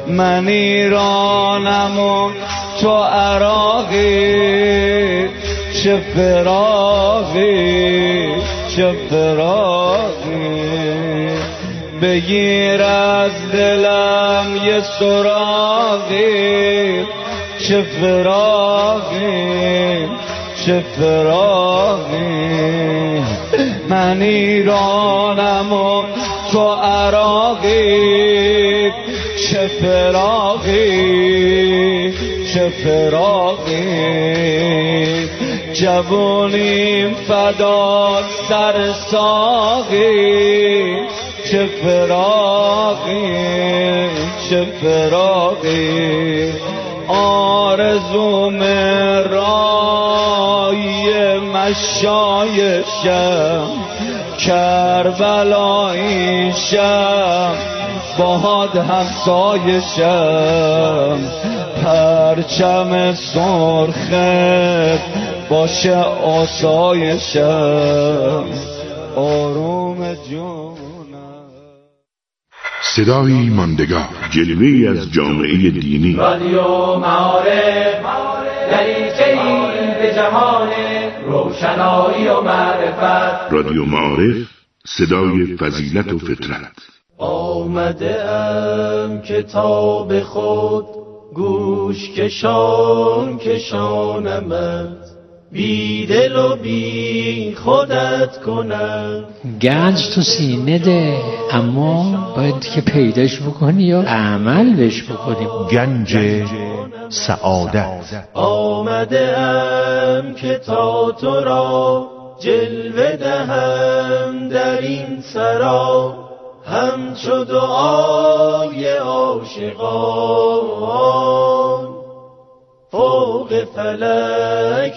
من ایرانم و تو عراقی، چه فراقی چه فراقی. بگیر از دلم یه سراغی، چه فراقی چه فراقی. من ایرانم و تو عراقی، چه فراقی چه فراقی. جوونیم فدا سر ساقی، چه فراقی چه فراقی. آرزوم رای مشایشم، کربلاییشم، باد همسایشم. پرچم سرخت باشه آسایشم، آروم جونم. صدایی ماندگار، جلوه‌ای از جامعه دینی. رادیو معارف، دریچه‌ای به جهان روشنایی و معرفت. رادیو معارف، صدای فضیلت و فطرت. آمده ام کتاب خود گوش کشان کشانمت، بی دل و بی خودت کنم. گنج تو سینه ده، اما باید که پیداش بکنی و عمل بهش بکنی. گنج سعادت. آمده ام که تا تو را جلوه دهم در این سرا، همچو دعای عاشقان فوق فلک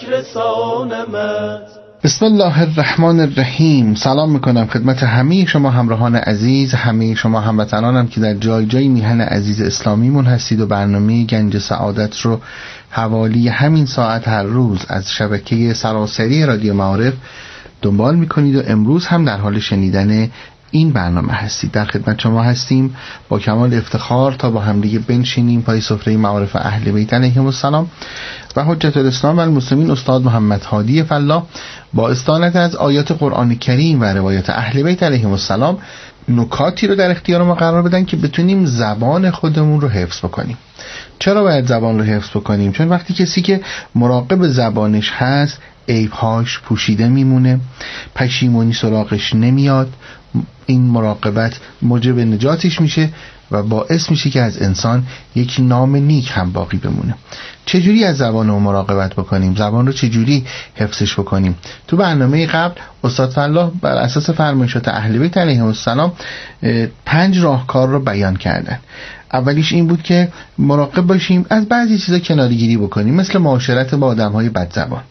رسانمت. بسم الله الرحمن الرحیم. سلام میکنم خدمت همه شما همراهان عزیز، همه شما هموطنانم که در جای جای میهن عزیز اسلامیمون هستید و برنامه گنج سعادت رو حوالی همین ساعت هر روز از شبکه سراسری رادیو معارف دنبال میکنید و امروز هم در حال شنیدن این برنامه هستید. در خدمت شما هستیم با کمال افتخار تا با همدیگه بنشینیم پای سفره معارف اهل بیت علیهم السلام و حجت الاسلام و المسلمین استاد محمد هادی فلاح با استعانت از آیات قرآن کریم و روایات اهل بیت علیهم السلام نکاتی رو در اختیار ما قرار بدن که بتونیم زبان خودمون رو حفظ بکنیم. چرا باید زبان رو حفظ بکنیم؟ چون وقتی کسی که مراقب زبانش هست عیبهاش پوشیده میمونه، پشیمونی سراغش نمیاد، این مراقبت موجب نجاتش میشه و باعث میشه که از انسان یک نام نیک هم باقی بمونه. چجوری از زبان رو مراقبت بکنیم؟ زبان رو چجوری حفظش بکنیم؟ تو برنامه قبل استاد فلاح بر اساس فرمایشات اهل بیت علیهم السلام 5 راهکار رو بیان کردن. اولیش این بود که مراقب باشیم از بعضی چیزا کناره‌گیری بکنیم، مثل معاشرت با آدم‌های بدزبان.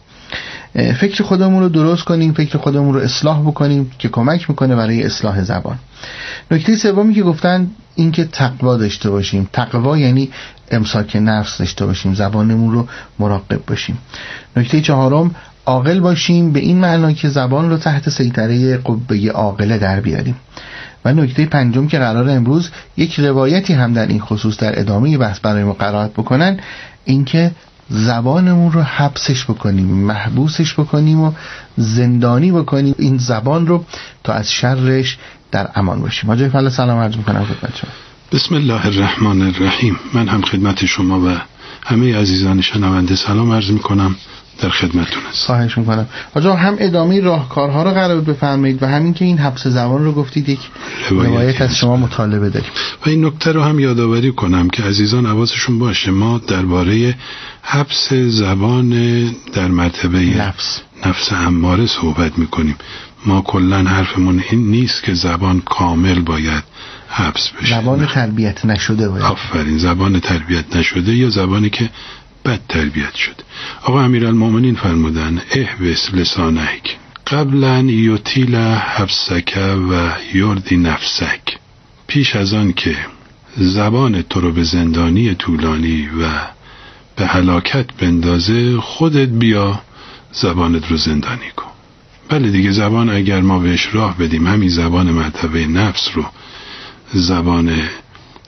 فکر خودمون رو درست کنیم، فکر خودمون رو اصلاح بکنیم که کمک میکنه برای اصلاح زبان. نکته سومی که گفتن این که تقوا داشته باشیم. تقوا یعنی امساک نفس داشته باشیم، زبانمون رو مراقب باشیم. نکته چهارم عاقل باشیم، به این معنا که زبان رو تحت سیطره قبه عاقله در بیاریم. و نکته پنجم که قرار امروز یک روایتی هم در این خصوص در ادامه بحث برای ما قرائت بکنن، این که زبانمون رو حبسش بکنیم، محبوسش بکنیم و زندانی بکنیم این زبان رو تا از شرش در امان باشیم. حاجی فضل سلام عرض میکنم خدمت شما. بسم الله الرحمن الرحیم. من هم خدمت شما و همه عزیزان شنونده سلام عرض میکنم، در خدمتتون هستم. خواهش میکنم. حاجی هم ادامه راهکارها رو قرار بفرمایید و همین که این حبس زبان رو گفتید یک روایت از شما مطالبه داریم و این نکته رو هم یادآوری کنم که عزیزان حواسشون باشه ما درباره حبس زبان در مرتبه نفس اماره صحبت میکنیم. ما کلن حرفمون این نیست که زبان کامل باید حبس بشه. زبان تربیت نشده باید. آفرین، زبان تربیت نشده یا زبانی که بد تربیت شده. آقا امیرالمومنین فرمودن احبس لسانک قبلا یطیل حبسک و یردی نفسک. پیش از آن که زبان تو رو به زندانی طولانی و به هلاکت بندازه خودت بیا زبانت رو زندانی کن. بله دیگه، زبان اگر ما بهش راه بدیم، همین زبان مرتبه نفس رو زبان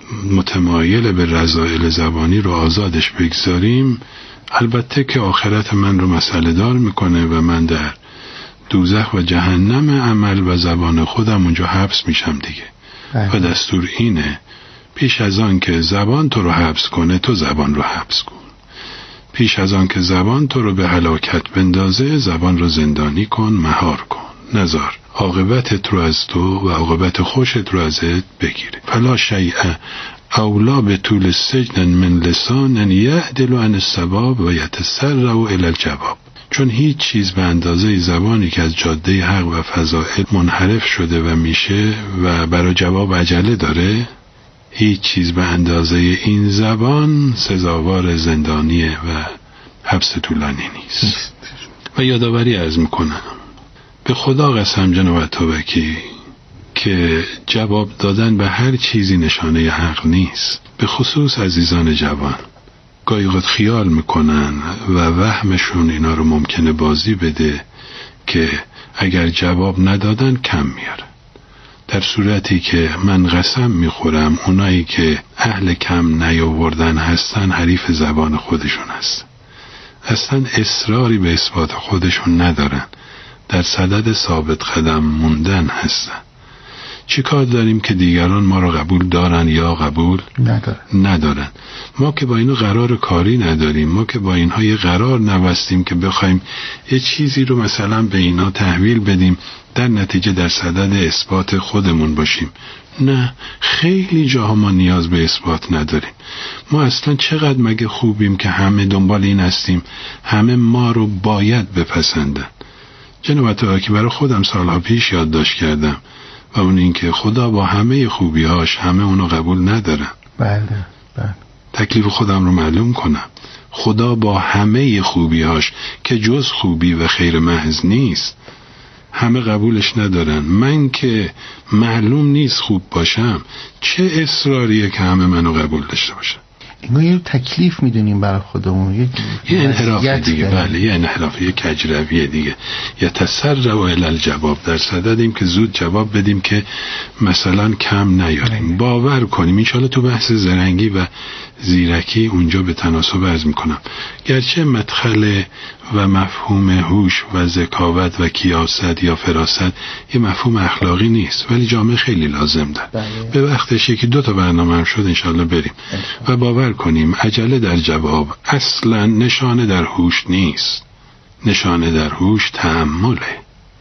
متمایل به رذائل زبانی رو آزادش بگذاریم، البته که آخرت من رو مسئله دار میکنه و من در دوزخ و جهنم عمل و زبان خودم اونجا حبس میشم دیگه. و دستور اینه پیش از آن که زبان تو رو حبس کنه تو زبان رو حبس کن. پیش از آن که زبان تو رو به هلاکت بندازه زبان رو زندانی کن، مهار کن، نذار عاقبتت رو از تو و عاقبت خوشت رو ازت بگیره. فلا شیء اولا به طول سجن من لسان یعدل عن الصواب و یتسرع الی الجواب. چون هیچ چیز به اندازه زبانی که از جاده حق و فضائل منحرف شده و میشه و برای جواب عجله داره، هیچ چیز به اندازه این زبان سزاوار زندانیه و حبس طولانی نیست. و یادآوری عرض میکنم به خدا قسم جناب اتابکی که جواب دادن به هر چیزی نشانه حق نیست. به خصوص عزیزان جوان گاهی اوقات خیال میکنن و وهمشون اینا رو ممکنه بازی بده که اگر جواب ندادن کم میارن، در صورتی که من قسم میخورم اونایی که اهل کم نیاوردن هستن حریف زبان خودشون هستن، اصلا اصراری به اثبات خودشون ندارن، در صدد ثابت قدم موندن هستن. چی کار داریم که دیگران ما رو قبول دارن یا قبول ندارن؟ ما که با اینو قرار کاری نداریم، ما که با اینها یه قرار نبستیم که بخوایم یه چیزی رو مثلا به اینا تحویل بدیم در نتیجه در صدد اثبات خودمون باشیم. نه، خیلی جاها ما نیاز به اثبات نداریم. ما اصلا چقدر مگه خوبیم که همه دنبال این هستیم همه ما رو باید بپسندن. جناب اتابکی برای خودم سالها پیش یادداشت کردم و اون این که خدا با همه خوبیهاش همه اونو قبول ندارن. بله. تکلیف خودم رو معلوم کنم. خدا با همه خوبیهاش که جز خوبی و خیر محض نیست همه قبولش ندارن. من که معلوم نیست خوب باشم چه اصراریه که همه منو قبول داشته باشن؟ اینو یه تکلیف میدونیم برای خودمون، یه انحراف دیگه. بله، یه انحراف، یه کجرویه دیگه. یا تسرع الی الجواب، در صددیم که زود جواب بدیم که مثلا کم نیاریم. باور کنیم انشالله تو بحث زرنگی و زیرکی اونجا به تناسب عرض میکنم، گرچه مدخل و مفهوم هوش و ذکاوت و کیاست یا فراست یه مفهوم اخلاقی نیست، ولی جامعه خیلی لازم داره. به وقتش یکی 2 تا برنامه هم شد انشالله بریم و باور کنیم عجله در جواب اصلا نشانه در هوش نیست. نشانه در هوش تأمله،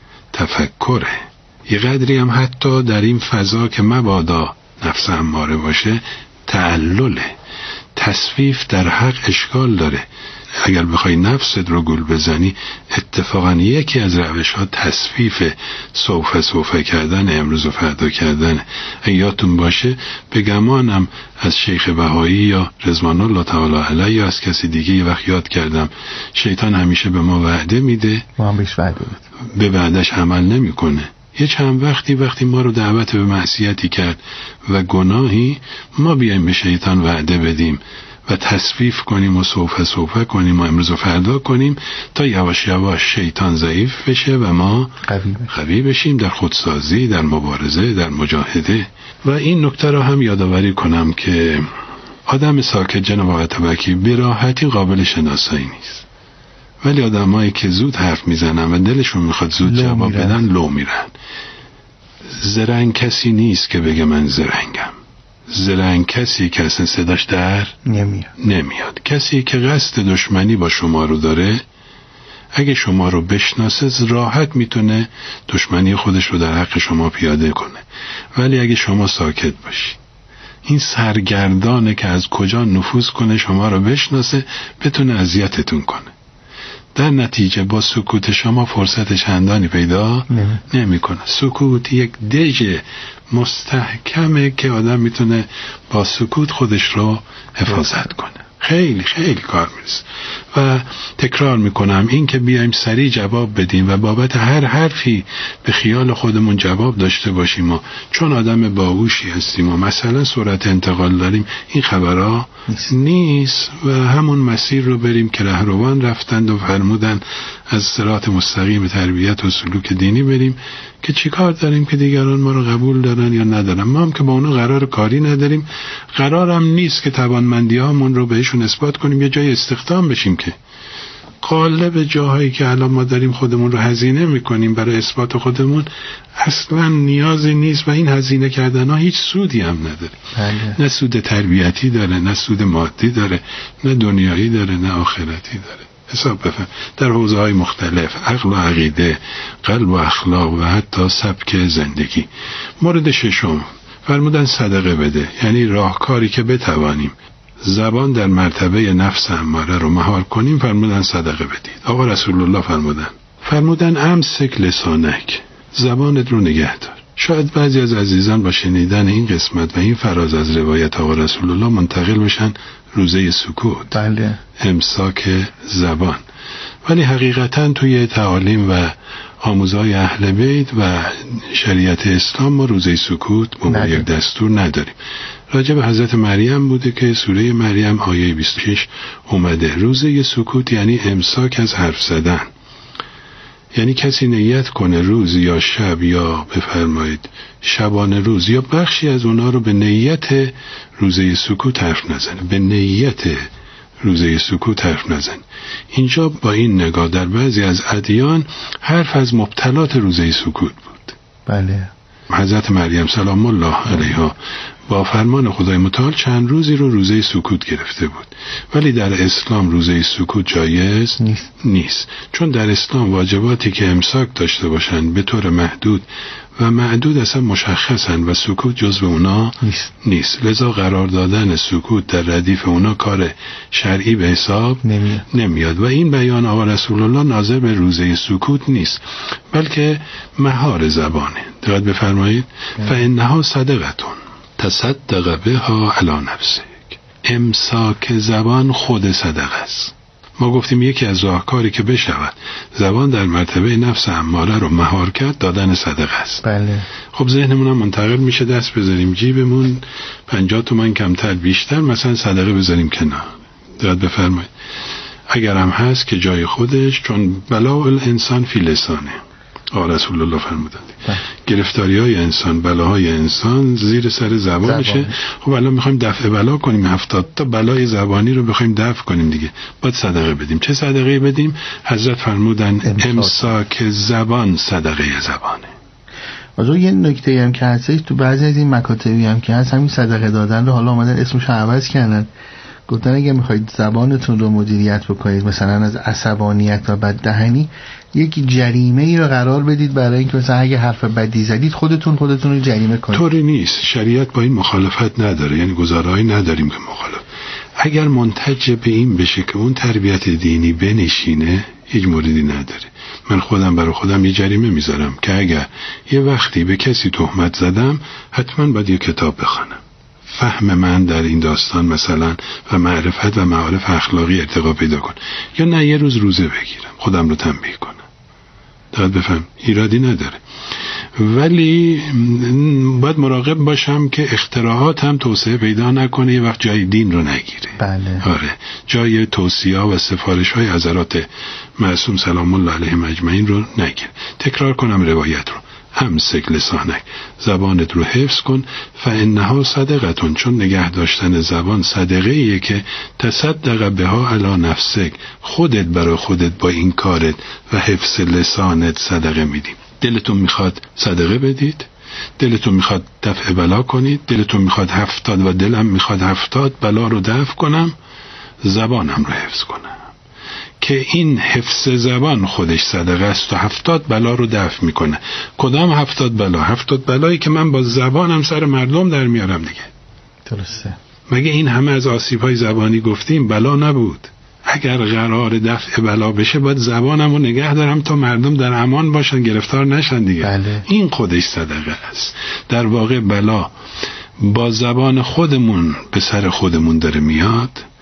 تفکره. یه قدری هم حتی در این فضا که مبادا نفس اماره باشه تعلله. تصویف در حق اشکال داره. اگر بخوای نفست رو گول بزنی اتفاقا یکی از روش‌ها تصفیف سوفه کردن، امروز و فردا کردن. یادتون باشه به گمانم از شیخ بهایی یا رضوان الله تعالی علیه یا از کسی دیگه یه وقت یاد کردم شیطان همیشه به ما وعده میده، ما هم بهش وعده به وعدش عمل نمیکنه. یه چند وقتی ما رو دعوت به معصیتی کرد و گناهی، ما بیایم به شیطان وعده بدیم و تصفیف کنیم و سوفه کنیم و امروز و فردا کنیم تا یواش یواش شیطان ضعیف بشه و ما قوی بشیم در خودسازی، در مبارزه، در مجاهده. و این نکته را هم یادآوری کنم که آدم ساکت جناب اتابکی به راحتی قابل شناسایی نیست، ولی آدمایی که زود حرف میزنن و دلشون میخواد زود جواب بدن لو میرن. زرنگ کسی نیست که بگه من زرنگم. زرنگ کسی که اصلا صداش در نمیاد. کسی که قصد دشمنی با شما رو داره اگه شما رو بشناسه راحت میتونه دشمنی خودش رو در حق شما پیاده کنه. ولی اگه شما ساکت باشی، این سرگردانه که از کجا نفوذ کنه شما رو بشناسه بتونه اذیتتون کنه. در نتیجه با سکوت شما فرصت چندانی پیدا نمیکنه. سکوت یک دژ مستحکمه که آدم میتونه با سکوت خودش رو حفاظت کنه. خیلی خیلی کار میرسه. و تکرار میکنم این که بیایم سریع جواب بدیم و بابت هر حرفی به خیال خودمون جواب داشته باشیم و چون آدم باهوشی هستیم و مثلا سرعت انتقال داریم، این خبرها نیست و همون مسیر رو بریم که رهروان رفتند و فرمودن از صراط مستقیم تربیت و سلوک دینی بریم که چی کار داریم که دیگران ما رو قبول دارن یا ندارن. ما هم که با اونا قرار کاری نداریم، قرارم نیست که توانمندی هامون رو بهشون اثبات کنیم یا جای استخدام بشیم که قالب جاهایی که الان ما داریم خودمون رو هزینه میکنیم برای اثبات خودمون اصلا نیازی نیست و این هزینه کردن ها هیچ سودی هم نداره. نه سود تربیتی داره، نه سود مادی داره، نه دنیایی داره، نه آخرتی داره. حساب بفهم در حوزه‌های مختلف، عقل و عقیده، قلب و اخلاق و حتی سبک زندگی. مورد ششم فرمودن صدقه بده، یعنی راهکاری که بتوانیم زبان در مرتبه نفس اماره رو مهار کنیم. فرمودن صدقه بدید. آقا رسول الله فرمودن امسک لسانک، زبانت رو نگه دار. شاید بعضی از عزیزان با شنیدن این قسمت و این فراز از روایت آقا رسول الله منتقل بشن روزه سکوت. بله. امساک زبان. ولی حقیقتا توی تعالیم و آموزهای اهل بیت و شریعت اسلام ما روزه سکوت به یک دستور نداریم. راجع به حضرت مریم بوده که سوره مریم آیه 26 اومده. روزه سکوت یعنی امساک از حرف زدن، یعنی کسی نیت کنه روز یا شب یا بفرمایید شبانه روز یا بخشی از اونا رو به نیت روزه سکوت حرف نزنه، به نیت روزه سکوت حرف نزن. اینجا با این نگاه در بعضی از ادیان حرف از مبتلات روزه سکوت بود. بله. حضرت مریم سلام الله علیها با فرمان خدای متعال چند روزی رو روزه سکوت گرفته بود، ولی در اسلام روزه سکوت جایز نیست. چون در اسلام واجباتی که امساک داشته باشن به طور محدود و معدود اصلا مشخصن و سکوت جزو اونا نیست. لذا قرار دادن سکوت در ردیف اونا کار شرعی به حساب نمیاد و این بیان آقا رسول الله ناظر به روزه سکوت نیست بلکه مهار زبانه. دقت بفرمایید. فانها صدقتون تصدق بها علی نفسک. امساک زبان خود صدقه است. ما گفتیم یکی از راهکاری که بشود زبان در مرتبه نفس اماره رو مهار کرد دادن صدقه است. بله. خب ذهنمون هم منتقل میشه دست بذاریم جیبمون 50 تومان کمتر بیشتر مثلا صدقه بذاریم کنار. دقت بفرمایید. اگر هم هست که جای خودش، چون بلاء الانسان فی لسانه. رسول الله فرمودند گرفتاری‌های انسان، بلاهای انسان زیر سر زبانشه. خب الان میخوایم دفع بلا کنیم، 70 تا بلای زبانی رو بخوایم دفع کنیم دیگه باید صدقه بدیم. چه صدقه بدیم؟ حضرت فرمودن امساک زبان صدقه زبانه. آجا یه نکته هم که هستش تو بعضی از این مکاتبی هم که هست همین صدقه دادن رو حالا آمدن اسمش عوض کردن، گفتن اگه میخواید زبانتون رو مدیریت بکنید مثلا از عصبانیت و بددهنی یک جریمه ای رو قرار بدید برای اینکه مثلا اگه حرف بدی زدید خودتون رو جریمه کنید. طوری نیست. شریعت با این مخالفت نداره، یعنی گزاره‌ای نداریم که مخالف. اگر منتج به این بشه که اون تربیت دینی بنشینه هیچ موردی نداره. من خودم برای خودم یه جریمه میذارم که اگر یه وقتی به کسی تهمت زدم حتما باید یه کتاب بخونم. فهم من در این داستان مثلا و معرفت و معارف اخلاقی ارتقا پیدا کن، یا نه یه روز روزه بگیرم خودم رو تنبیه کنم. دقت بفهم ایرادی نداره، ولی باید مراقب باشم که اختراعات هم توسعه پیدا نکنه، یه وقت جای دین رو نگیره. بله. آره، جای توصیه و سفارش های حضرات معصوم سلام الله علیهم اجمعین رو نگیره. تکرار کنم روایت رو. امسک لسانک، زبانت رو حفظ کن. فانها صدقتون، چون نگه داشتن زبان صدقه ایه که تصدق بها علی نفسک، خودت برای خودت با این کارت و حفظ لسانت صدقه میدیم. دلتون میخواد صدقه بدید، دلتون میخواد دفع بلا کنید، دلتون میخواد 70 و دلم میخواد 70 بلا رو دفع کنم، زبانم رو حفظ کنم که این حفظ زبان خودش صدقه است و 70 بلا رو دفع میکنه. کدام 70 بلا؟ 70 بلایی که من با زبانم سر مردم در میارم دیگه. درسته. مگه این همه از آسیب‌های زبانی گفتیم بلا نبود؟ اگر قرار دفع بلا بشه باید زبانم رو نگه دارم تا مردم در امان باشن، گرفتار نشن دیگه. بله. این خودش صدقه است. در واقع بلا با زبان خودمون به سر خودمون داره میاد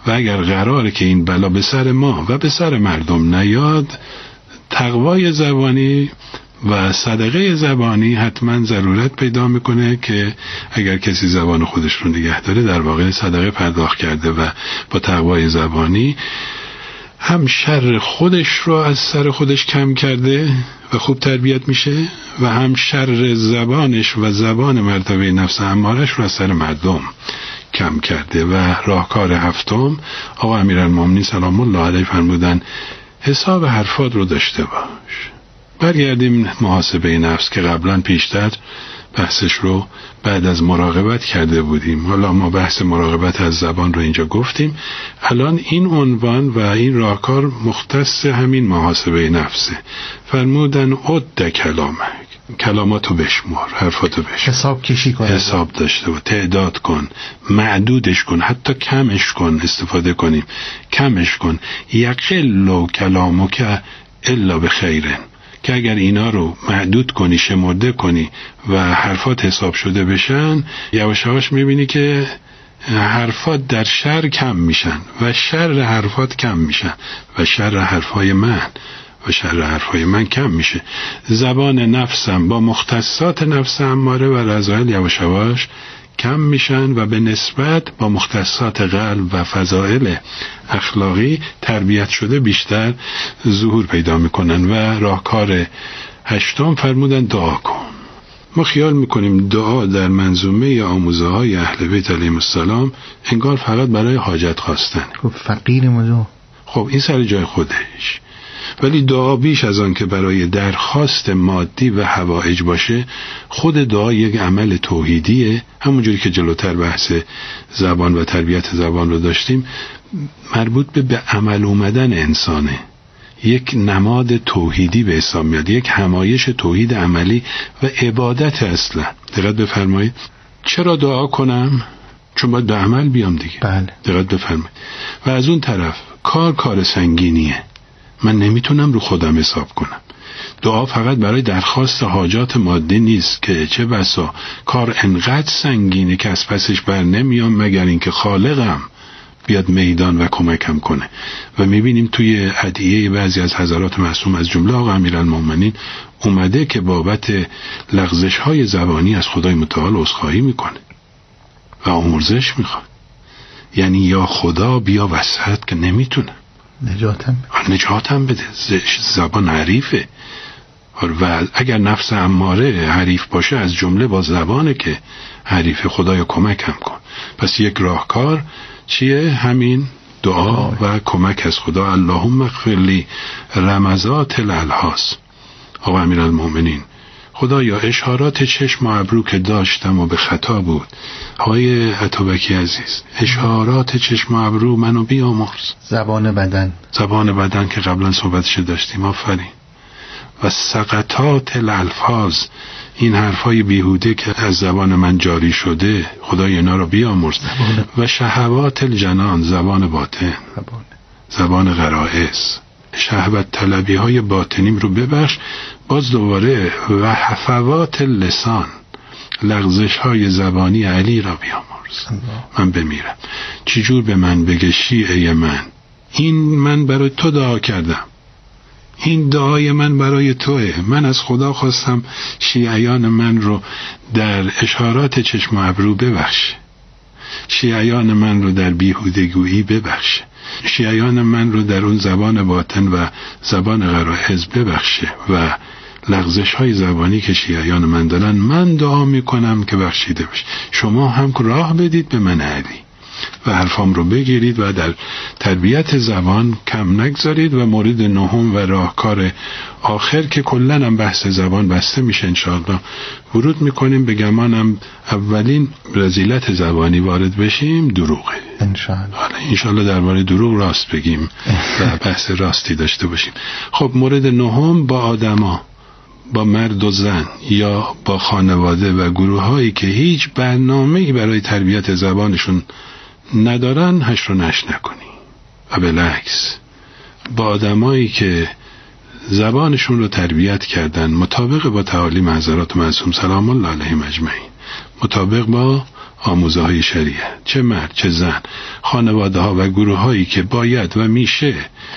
و اگر قراره که این بلا به سر ما و به سر مردم نیاد، تقوای زبانی و صدقه زبانی حتما ضرورت پیدا میکنه که اگر کسی زبان خودش رو نگه داره در واقع صدقه پرداخت کرده و با تقوای زبانی هم شر خودش رو از سر خودش کم کرده و خوب تربیت میشه و هم شر زبانش و زبان مرتبه نفس امارش رو از سر مردم کم کرده. و راهکار هفتم آقا امیرالمومنین سلام الله علیه فرمودن حساب حرفات رو داشته باش. برگردیم محاسبه نفس که قبلا پیشتر بحثش رو بعد از مراقبت کرده بودیم. حالا ما بحث مراقبت از زبان رو اینجا گفتیم. الان این عنوان و این راهکار مختص همین محاسبه نفسه. فرمودن عد کلامک، کلاماتو بشمار، حرفاتو بشمار، حساب کشی کن، حساب داشته و تعداد کن، معدودش کن، حتی کمش کن، استفاده کنیم کمش کن. یقل کلامک الا بخیرن، که اگر اینا رو محدود کنی، شمرده کنی و حرفات حساب شده بشن، یواش یواش میبینی که حرفات در شر کم میشن و شر حرفات کم میشن و شر حرفای من کم میشه. زبان نفسم با مختصات نفس اماره و رذائل یواش یواش کم میشن و به نسبت با مختصات قلب و فضائل اخلاقی تربیت شده بیشتر ظهور پیدا میکنن. و راهکار هشتم فرمودن دعا کن. ما خیال میکنیم دعا در منظومه آموزه های اهل بیت علیهم السلام انگار فقط برای حاجت خواستن. خب فقیر مدو، خب این سر جای خودش، ولی دعا بیش از آن که برای درخواست مادی و حوائج باشه، خود دعا یک عمل توحیدیه. همونجوری که جلوتر بحث زبان و تربیت زبان رو داشتیم، مربوط به عمل اومدن انسانه، یک نماد توحیدی به حساب میاد، یک همایش توحید عملی و عبادت اصلا. دقت بفرمایید. چرا دعا کنم؟ چون باید به عمل بیام دیگه. بله. دقت بفرمایید. و از اون طرف کار سنگینیه، من نمیتونم رو خودم حساب کنم. دعا فقط برای درخواست حاجات مادی نیست که چه بسا کار انقدر سنگینه که از پسش بر نمیام مگر اینکه خالقم بیاد میدان و کمکم کنه. و میبینیم توی ادعیه بعضی از حضرات معصوم از جمله آقا امیرالمومنین اومده که بابت لغزش های زبانی از خدای متعال عذرخواهی میکنه و آمرزش میخواد. یعنی یا خدا بیا وسط که نمیتونم، نجاتم بده، زبان حریفه. و اگر نفس اماره حریف باشه، از جمله با زبانه که حریف. خدایا کمکم کن. پس یک راهکار چیه؟ همین دعا و کمک از خدا. اللهم اغفر لی رمزات الالحاظ. آقا امیرالمومنین خدایا اشارات چشم و ابرو که داشتم و به خطا بود، آقای عطابکی عزیز، اشارات چشم و ابرو منو بیامرز. زبان بدن که قبلا صحبتش داشتیم، آفرین. و سقطات الالفاظ، این حرفای بیهوده که از زبان من جاری شده، خدای اینا رو بیامرز. و شهوات الجنان، زبان باطن، زبان غرائز، شهوت طلبی های باطنیم رو ببخش. باز دوباره و حفوات اللسان، لغزش های زبانی علی را بیامرز. من بمیرم چجور به من بگه شیعه این من برای تو دعا کردم، این دعای من برای توه، من از خدا خواستم شیعیان من رو در اشارات چشم و ابرو ببخش، شیعیان من رو در بیهودگویی ببخش، شیعیان من رو در اون زبان باطن و زبان غرائز ببخشه و لغزش های زبانی که شیعیان من دارن. من دعا میکنم که بخشیده بشه. شما هم راه بدید به من علی و حرفام رو بگیرید و در تربیت زبان کم نگذارید. و مورد نهم و راهکار آخر که کلن هم بحث زبان بسته میشه انشاءالله، ورود میکنیم به گمانم اولین رذیلت زبانی وارد بشیم، دروغه. انشاءالله درباره دروغ راست بگیم و بحث راستی داشته باشیم. خب مورد نهم با آدما، با مرد و زن یا با خانواده و گروه هایی که هیچ برنامه‌ای برای تربیت زبانشون ندارن، هش رو نش نکنی. و بالعکس با آدمایی که زبانشون رو تربیت کردن مطابق با تعالیم حضرات معصوم سلام الله علیهم اجمعین، مطابق با آموزه های شریعت، چه مرد چه زن، خانواده ها و گروه هایی که باید و میشه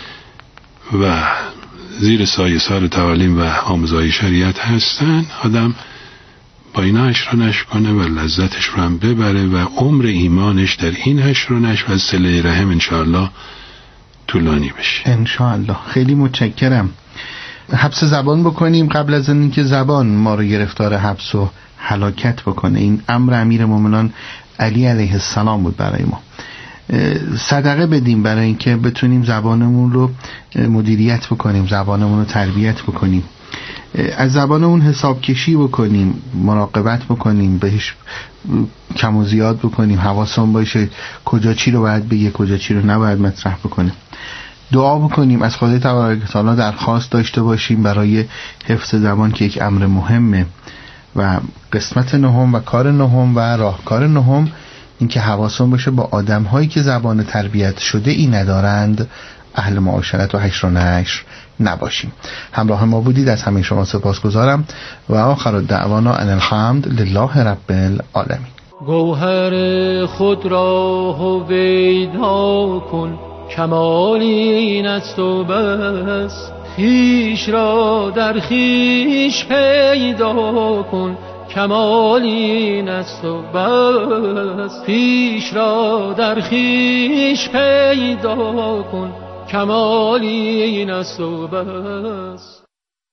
و زیر سایه سار تعالیم و آموزه های شریعت هستن، آدم با اینا حشر و نشر کنه و لذتش رو هم ببره و عمر ایمانش در این حشر و نشر و صله رحم انشاءالله طولانی بشه انشاءالله. خیلی متشکرم. حبس زبان بکنیم قبل از اینکه زبان ما رو گرفتار حبس و هلاکت بکنه. این امر امیر مومنان علی علیه السلام بود برای ما. صدقه بدیم برای اینکه بتونیم زبانمون رو مدیریت بکنیم، زبانمون رو تربیت بکنیم، از زبانمون حساب کشی بکنیم، مراقبت بکنیم، بهش کم و زیاد بکنیم، حواسمون باشه کجا چی رو باید بگه، کجا چی رو نباید مطرح بکنیم. دعا بکنیم، از خدای تبارک و تعالی درخواست داشته باشیم برای حفظ زبان که یک امر مهمه. و قسمت نهم و کار نهم و راهکار نهم این که حواسمون باشه با آدم‌هایی که زبان تربیت شده ای ندارند اهل معاشرت و حشر و نشر نباشیم. همراه ما بودید، از همه شما سپاسگزارم و آخر الدعوانا ان الحمد لله رب العالمین. گوهر خود را هویدا کن، کمال این است و بس. خویش را در خویش پیدا کن، کمال این است و بس. خویش را در خویش پیدا کن، کمال این است و بس.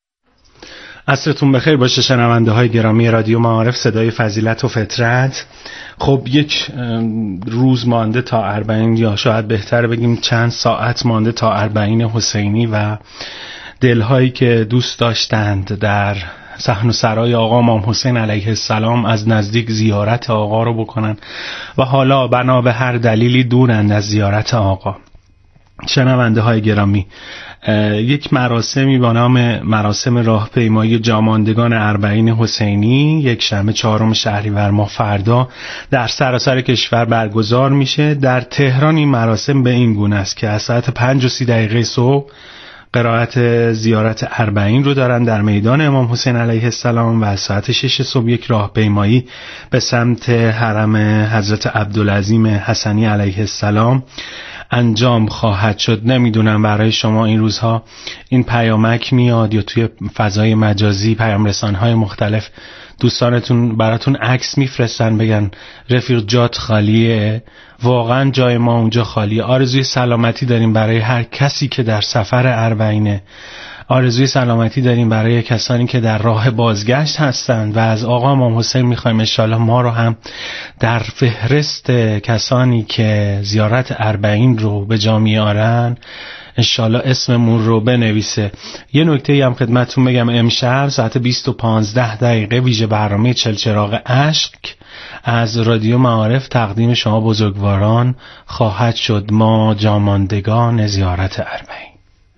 عصرتون بخیر باشه شنونده های گرامی رادیو معارف صدای فضیلت و فطرت. خب یک روز مانده تا اربعین، یا شاید بهتر بگیم چند ساعت مانده تا اربعین حسینی و دلهایی که دوست داشتند در صحن و سرای آقا امام حسین علیه السلام از نزدیک زیارت آقا رو بکنن و حالا بنا به هر دلیلی دورند از زیارت آقا. شنونده های گرامی، یک مراسمی با نام مراسم راهپیمایی جاماندگان اربعین حسینی یک شنبه 4 شهریور ماه فردا در سراسر کشور برگزار میشه. در تهران این مراسم به این گونه است که از ساعت 5:30 صبح قرائت زیارت اربعین رو دارن در میدان امام حسین علیه السلام و از ساعت 6 صبح یک راهپیمایی به سمت حرم حضرت عبدالعظیم حسنی علیه السلام انجام خواهد شد. نمیدونم برای شما این روزها این پیامک میاد یا توی فضای مجازی پیام رسانهای مختلف دوستانتون براتون عکس میفرستن بگن رفیق جات خالیه. واقعا جای ما اونجا خالیه. آرزوی سلامتی داریم برای هر کسی که در سفر اربعینه. آرزوی سلامتی داریم برای کسانی که در راه بازگشت هستند و از آقا امام حسین میخوایم انشالله ما رو هم در فهرست کسانی که زیارت اربعین رو به جا میارن انشالله اسممون رو بنویسه. یه نکته هم خدمتتون بگم، امشب ساعت 20:15 ویژه برنامه چلچراغ اشک از رادیو معارف تقدیم شما بزرگواران خواهد شد. ما جاماندگان زیارت اربعین.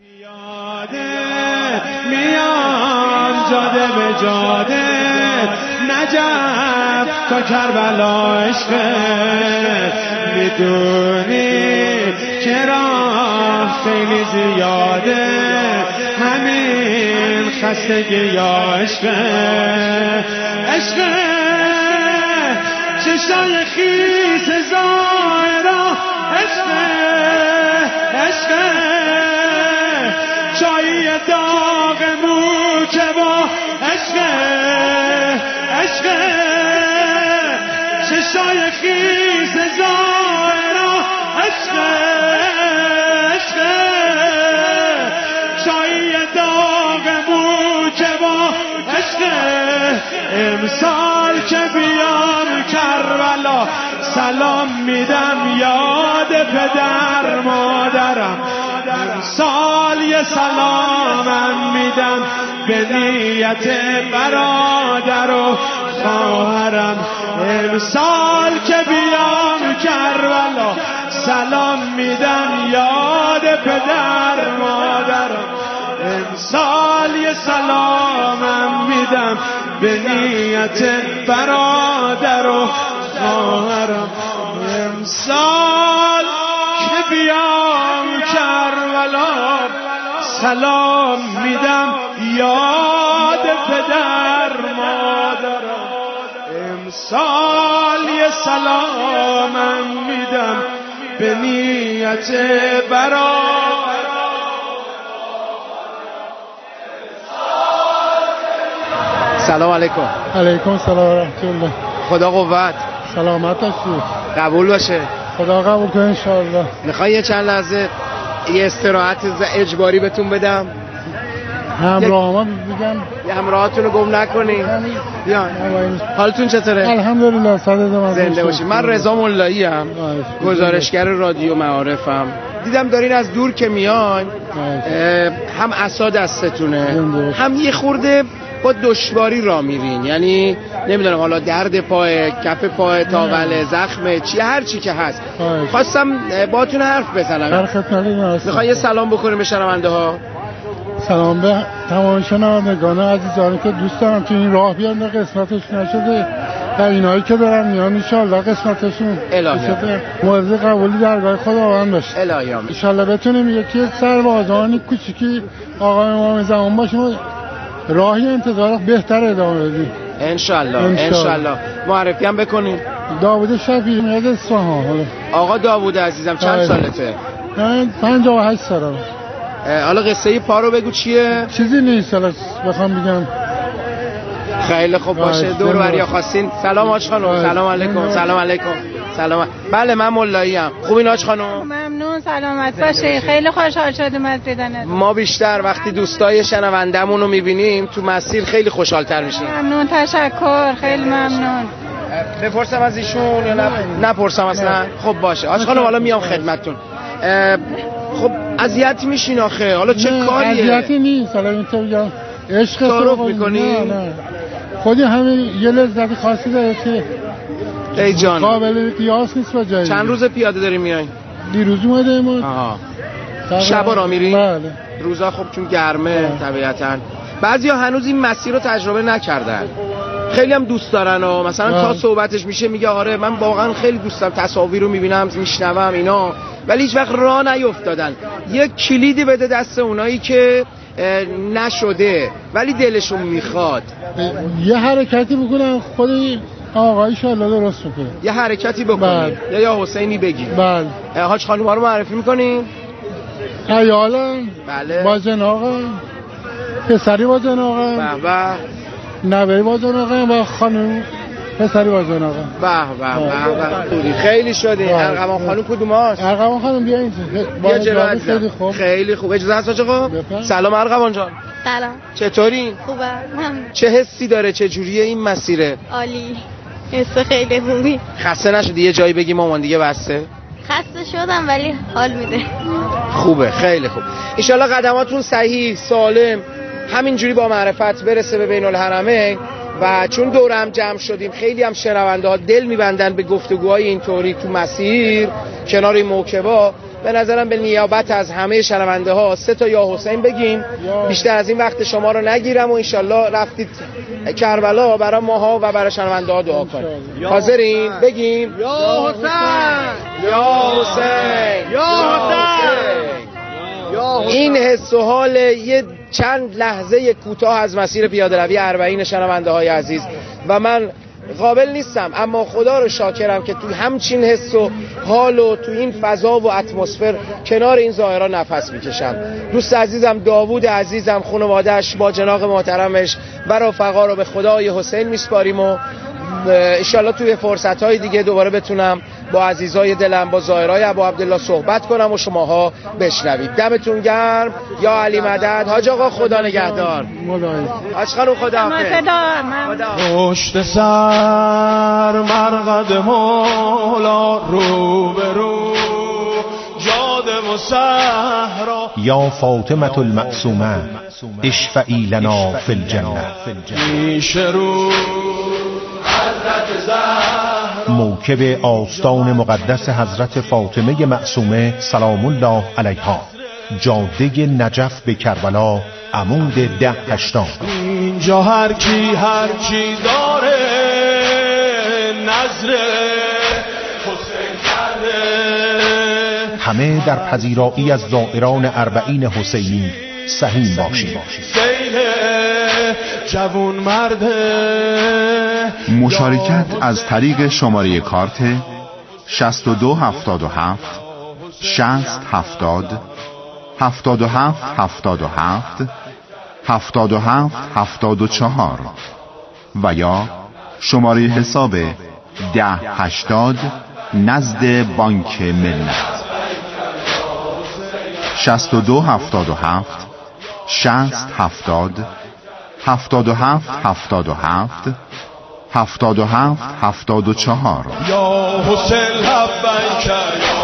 میان جاده به جاده نجف تا کربلا عشقت، میدونی که راه خیلی زیاده همین خستگی یا عشقت. عشقت چشای خیس زائرا، عشقت چایی داغ مو که با عشقه چشای خیز زائرا، عشقه چایی داغ مو که با عشقه. امسال که بیام کربلا سلام میدم یاد پدر مادرم، امسال یه سلامم میدم به نیت برادر و خواهرم. امسال که بیام کربلا سلام میدم یاد پدر مادرم، امسال یه سلامم میدم به نیت برادر و خواهرم. امسال که بیام کربلا سلام میدم یاد پدر مادرم، سال یه سلامم میدم به نیت برا. سلام علیکم. علیکم سلام و رحمت الله. خدا قوت. سلامت باشی. قبول باشه. خدا قبول کنه انشاءالله. میخوای یه چند لحظه یه استراحت اجباری بهتون بدم؟ همراه‌ها میگم یه همراهاتون رو گم نکنین. بیان. حالتون چطوره؟ الحمدلله. زنده باشید. من رضا ملایی ام، گزارشگر رادیو معارفم. دیدم دارین از دور که میان هم عصا دستتونه هم یه خورده با دشواری را میرین، یعنی نمیدونم حالا درد پای، کف پای، تاول، زخم، چی هر چی که هست. خواستم باهاتون حرف بزنم. میخوای یه سلام بکنیم به شنونده ها؟ سلام به تمام شنوندگان عزیزانی که دوست دارم تو این راه بیان، قسمتش نشده و اینایی که دارن میان ان شاء الله قسمتشون بشه. موعظه قبولی درگاه خداوند باشه الهی. ان شاء الله بتونیم یکی سربازانی کوچیکی آقای امام زمان باشیم، راهی انتظار بهتر ادامه بدیم ان شاء الله. معرفی هم بکنین. داوود شفیعی میاد اصفهان. آقا داوود عزیزم چند سالته؟ من 58 سالم. حالا قصه پا رو بگو چیه؟ چیزی نیست حالا بخوام بگم. خیلی خوب باشه. دور و بریا خواستین. سلام حاج خانم. سلام علیکم. سلام علیکم. سلام. بله من ملایی ام. خوبین حاج خانم؟ ممنون. سلامت باشه. خیلی خوشحال شدم از دیدنت. ما بیشتر وقتی دوستای شنوندمون رو میبینیم تو مسیر خیلی خوشحال‌تر میشیم. ممنون. تشکر. خیلی ممنون. بپرسم از ایشون یا نپرسم اصلا؟ خب باشه حاج خانم حالا میام خدمتتون. خب اذیت میشین آخه، حالا چه کاریه؟ اذیتی نیست، حالا اینطور بگم عشق تعارف میکنی؟ نه خودی همین یه لذتی خاصی داره که ای جان قابل قیاس نیست با جایی. چند روز پیاده داریم میایین؟ دیروز اومده ما. شبا را میرین؟ بله. روزا خب چون گرمه طبیعتاً بعضیا هنوز این مسیر رو تجربه نکردن، خیلی هم دوست دارن و مثلا تا صحبتش میشه میگه آره من واقعا خیلی دوستم، تصاویر رو میبینم میشنوم اینا، ولی هیچ وقت راه نیفتادن. یک کلیدی بده دست اونایی که نشده ولی دلشون میخواد. یه حرکتی بکنن خود آقا ان شاء الله درست میکنه. یه حرکتی بکنید یا حسینی بگی. بله. حاج خانم ها رو معرفی میکنین؟ عیالن. بله. با جناقن. پسری با جناقن. بله. نوری با جناقن و خانم پسری با جناقن. به خیلی شدین. ارقام خانم کدوم هاست؟ ارقام خانم بیا اینجا. بیا جلو. خیلی خوب. اجازه هست آقا؟ سلام ارقام جان. سلام. چطورین؟ خوبه. چه حسی داره؟ چه جوریه این مسیره؟ عالی. حس خیلی خوبی. خسته نشدی یه جایی بگی مامان دیگه بسته؟ خسته شدم ولی حال میده. خوبه. خیلی خوب. ان شاء الله قدماتون صحیح سالم همینجوری با معرفت برسه به بین الحرمین. و چون دورم جمع شدیم خیلی هم شنونده ها دل میبندن به گفتگوهای اینطوری تو مسیر کنار این موکبا، به نظرم به نیابت از همه شنونده ها 3 تا یا حسین بگیم. بیشتر از این وقت شما رو نگیرم و انشالله رفتید کربلا برای ماها و برای شنونده ها دعا کنیم. حاضرین؟ بگیم یا حسین یا حسین یا حسین. این حس و حال یه چند لحظه کوتاه از مسیر پیاده روی 40 شنونده های عزیز و من قابل نیستم اما خدا رو شاکرم که تو همچین حس و حال و تو این فضا و اتمسفر کنار این ظاهرا نفس میکشم. دوست عزیزم داوود عزیزم خانواده‌اش با جناق محترمش و رفقا رو به خدای حسین میسپاریم و انشالله توی فرصت‌های دیگه دوباره بتونم با عزیزای دلم با ظاهرای ابو عبدالله صحبت کنم و شماها بشنوید. دمتون گرم. یا علی مدد. حاج آقا خدا نگهدار. حاج خانم خدا حافظ. پشت سر مرقد مولا رو به رو جاده و صحرا یا فاطمة المعصومه اشفعی لنا فی الجنه. میشه رو حضرت زهرا موکب آستان مقدس حضرت فاطمه معصومه سلام الله علیها، جاده نجف به کربلا، عمود 1080. اینجا هر کی داره نظر حسین کرده، همه در پذیرایی از زائران 40 حسینی سهیم باشید. سیل جوون مرده مشارکت از طریق شماره کارت 6277 6070 7777 7774 و یا شماره حساب 1080 نزد بانک ملت 6277 6070 7777 7774 یا حسین لبیک یا